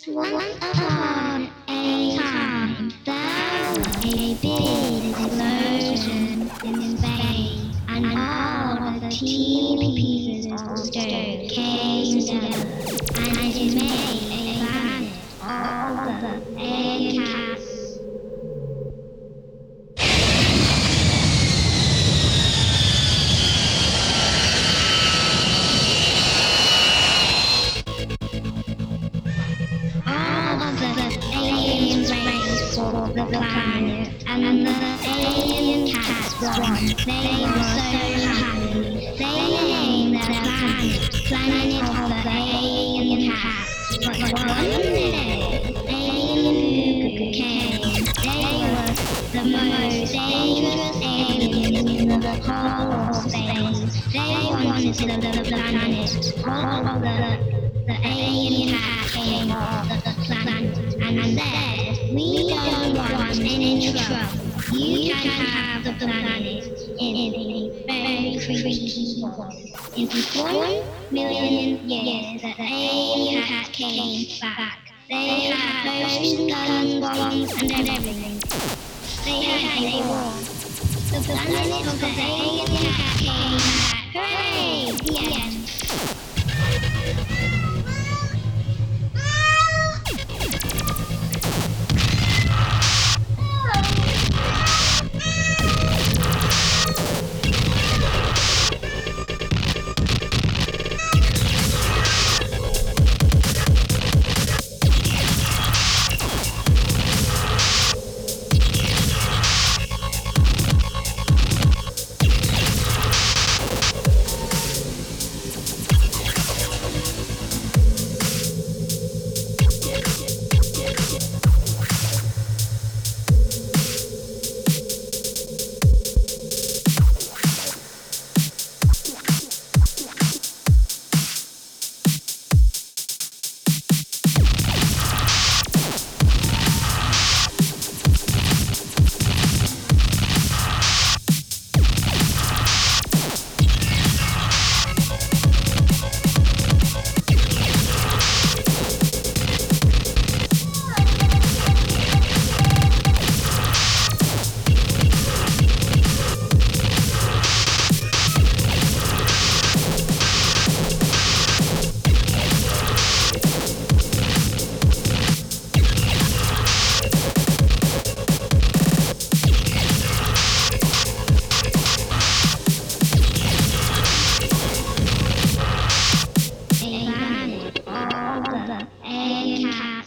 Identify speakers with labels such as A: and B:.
A: Once upon a time, there was a big explosion in space, and all of the teeny pieces of stone came together, and it made a planet of the alien cats. All of the aliens raced for the planet, and the alien cats won. They were so happy. They named their planet Planet of the Alien Cats. But one day, alien poop came. They were the most dangerous aliens in the whole of space. They wanted the planet. All of the alien cat came off the planet and said, "We don't want any trouble. You can have the planet," in a very creepy voice. In 1 million years, the alien cat came back. They had potions, guns, bombs, and everything. They had a war. The planet of the alien cat came back. Hooray! The end. A planet of the alien cat.